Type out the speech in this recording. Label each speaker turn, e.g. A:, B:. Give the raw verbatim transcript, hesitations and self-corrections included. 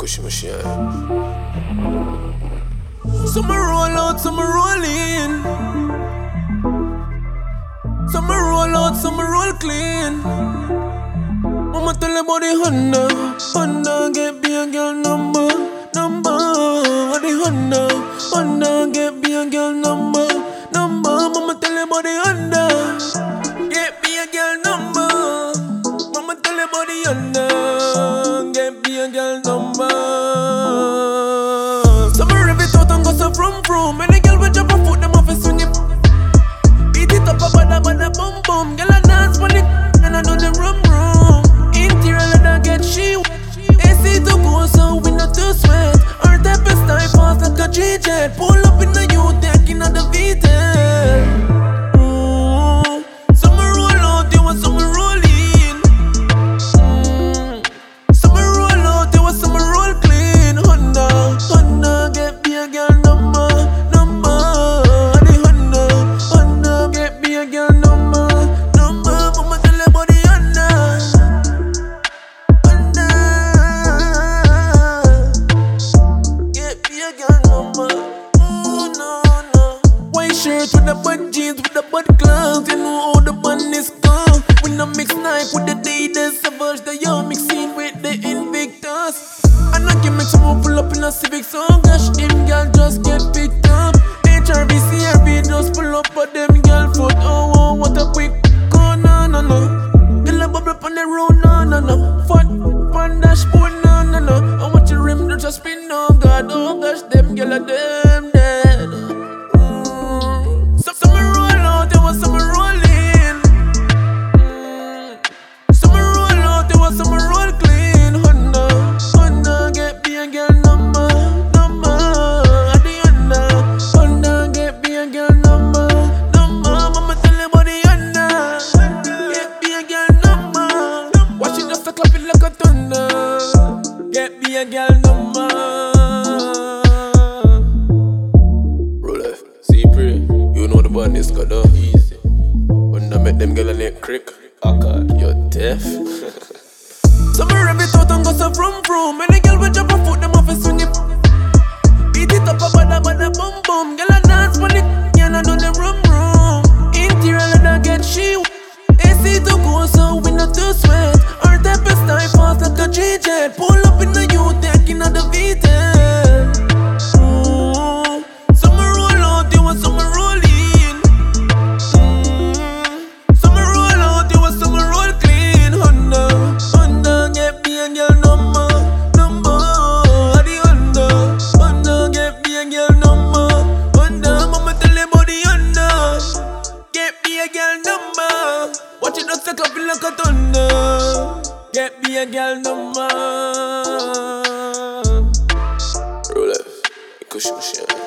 A: cushy machine.
B: Some roll out, some roll in. Some roll out, some roll clean. Mama tell about the Honda, Honda get me a girl number, number. The Honda, Honda get me a girl number, number. Mama tell about the Honda, get me a girl number. Mama tell about the Honda, get me a girl number. Some rev it out and go so from from. Any girl will drop a foot, them off a swing it. Beat it up a bada bada bum bum. Girl a dance for it and I do the rum rum. Interior leather get she A C to go so we not too sweat. Our type is time fast like a G-Jet. Pull up in the U, taking out the V ten. mm. Some roll out, they want some roll in. mm. Some roll out, they want some roll clean. Honda, Honda, get me a girl number, number. The Honda, Honda, get me a girl number, number. Mama tell her about the Honda. Shirt with the bad jeans, with the bad clothes. You know how the band is gone. We no mix knife with the Adidas Savage. The young mixing with the Invictus. And I can make someone pull up in a Civic. So gosh, them girl just get picked up. H R V C R V just pull up at them girl foot. Oh, oh, what a quick go, no, no, no. Girl a bubble up on the road, no, no, no. Fat pan dashboard, no, no, no. I watch your rim, don't just spin, oh God. Oh gosh, them girl are them dead. Some roll out, they want some roll in. mm. Some roll out, they want some roll clean. Honda, Honda, get me a girl number, number. The Honda, Honda, get me a girl number, number. Mama tell me about the Honda, get me a girl number. Watch it just a clap it like a thunder. Get me a girl number.
A: Roll F, see pre. You know the band is got up easy. When I make them girl a neck crick, oh God, you're deaf.
B: Some rev it out and go so from from. Any girl will drop a foot, them off a swing it. Beat it up a bada bada bum bum. Girl a dance for it, and I do the rum rum. Interior leather get she A C to go so we not too sweat. Our type is time fast like a G-Jet. Pull up in the U, taking out the V ten. mm. Some roll out, they want some roll in. mm. Some roll out, they want some roll clean. Honda, Honda, get me a girl number, number. The Honda, Honda, get me a girl number, Honda. Mama tell me about the Honda, get me a girl number. Watch it just a clap it like a thunder. Get me a girl number.
A: Roll F, cushy machine.